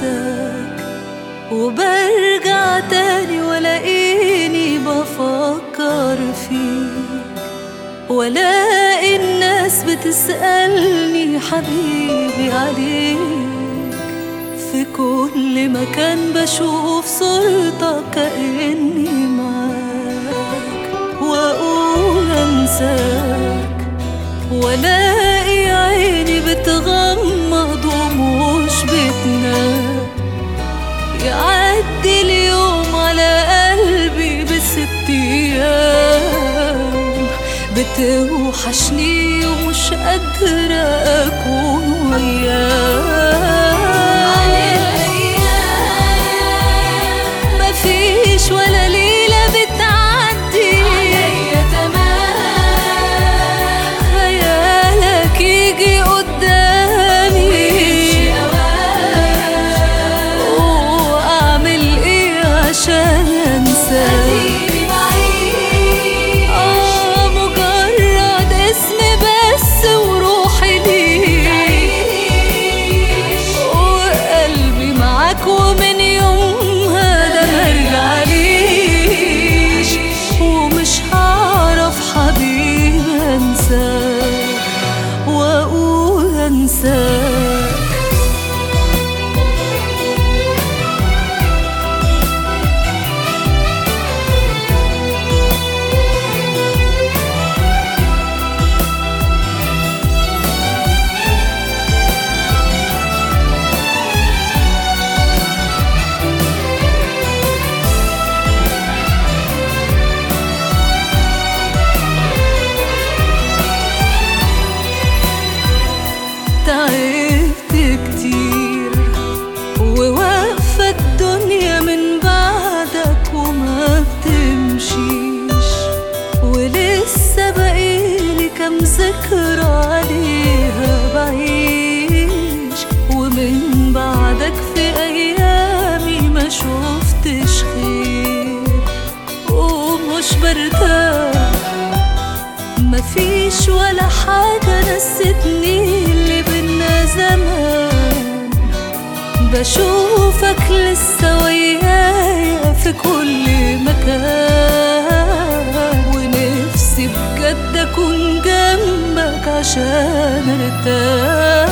انساك، وبرجع تاني ولاقيني بفكر فيك، ولاقي الناس بتسألني حبيبي عليك. في كل مكان بشوف صورتك كأني معاك، وأقول أنساك، ولاقي عيني بتغمض ومش بتنام. يعدي اليوم على قلبي ب6 أيام، بتوحشني ومش قادرة أكون وياك. عن الأيام مفيش ولا ليلة بتعدي عليا تمام، خيالك يجي قدامي وأعمل إيه عشان أنساك. ومن يومها ده مرجعليش، ومش هعرف حبيبي انساك واقول انساك. تعبت كتير وواقفة الدنيا من بعدك وما بتمشيش، ولسه بقيلي كم ذكرى عليها بعيش. ومن بعدك في أيامي ما شفتش خير ومش برتاح، مفيش ولا حاجة نستني اللي بينا زمان. بشوفك لسه ويايا في كل مكان، ونفسي بجد أكون جنبك عشان ارتاح.